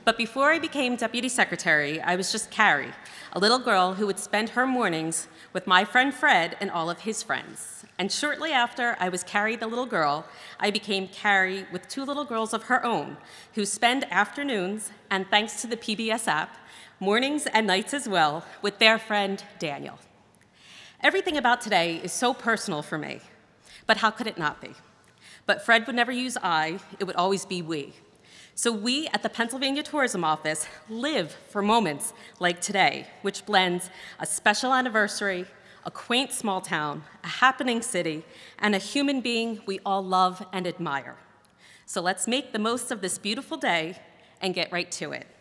But before I became deputy secretary, I was just Carrie, a little girl who would spend her mornings with my friend Fred and all of his friends. And shortly after I was Carrie the little girl, I became Carrie with two little girls of her own, who spend afternoons, and thanks to the PBS app, mornings and nights as well, with their friend Daniel. Everything about today is so personal for me, but how could it not be? But Fred would never use I, it would always be we. So we at the Pennsylvania Tourism Office live for moments like today, which blends a special anniversary, a quaint small town, a happening city, and a human being we all love and admire. So let's make the most of this beautiful day and get right to it.